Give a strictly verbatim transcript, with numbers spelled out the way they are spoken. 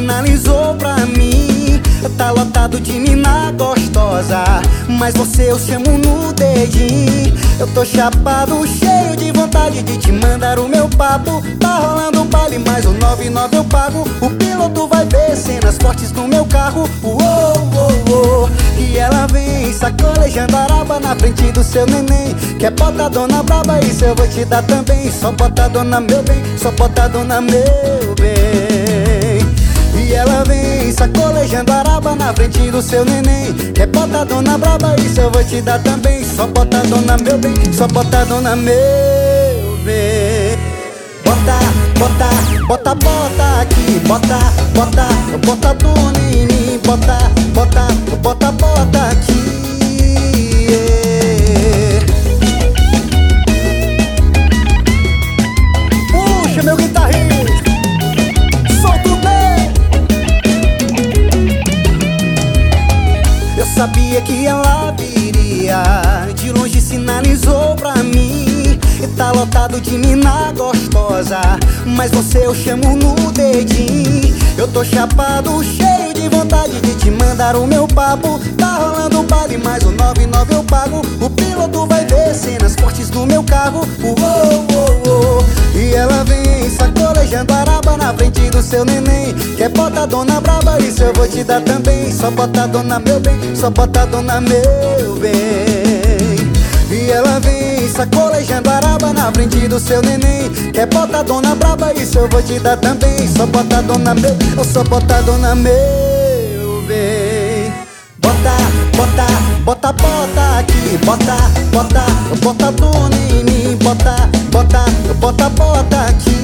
sinalizou pra mim. Tá lotado de mina gostosa, mas você eu chamo no dedinho. Eu tô chapado, cheio de vontade de te mandar o meu papo. Tá rolando o baile, mas o nove nove eu pago. O piloto vai ver cenas fortes no meu carro. Uou, uou, uou. E ela vem sacolejando a araba na frente do seu neném. Quer botar dona braba, isso eu vou te dar também. Só bota dona meu bem, só bota dona meu bem. E ela vem sacolejando a araba na frente do seu neném. Quer botar dona braba, isso eu vou te dar também. Só bota dona meu bem, só bota dona meu bem. Bota, bota, bota, bota aqui. Bota, bota, bota dona em mim. Bota, bota, bota, bota aqui. Puxa meu guitarrista, solta o bem. Eu sabia que ela viria, de longe sinalizou pra mim. E tá lotado de mina gostosa, mas você eu chamo no dedinho. Eu tô chapado, cheio de vontade de te mandar o meu papo. Tá rolando o baile, mas o nove nove eu pago. O piloto vai ver cenas fortes no meu carro. Uou, uou, uou. E ela vem sacolejando a araba na frente do seu neném. Quer botar dona braba, isso eu vou te dar também. Só bota dona meu bem, só bota dona meu bem. E ela vem sacolejando a araba na frente do seu neném. Quer botar dona braba, isso eu vou te dar também. Só bota dona meu, ou só bota dona meu bem. Bota, bota, bota, bota aqui. Bota, bota, bota dona em mim. Bota, bota, bota, bota aqui.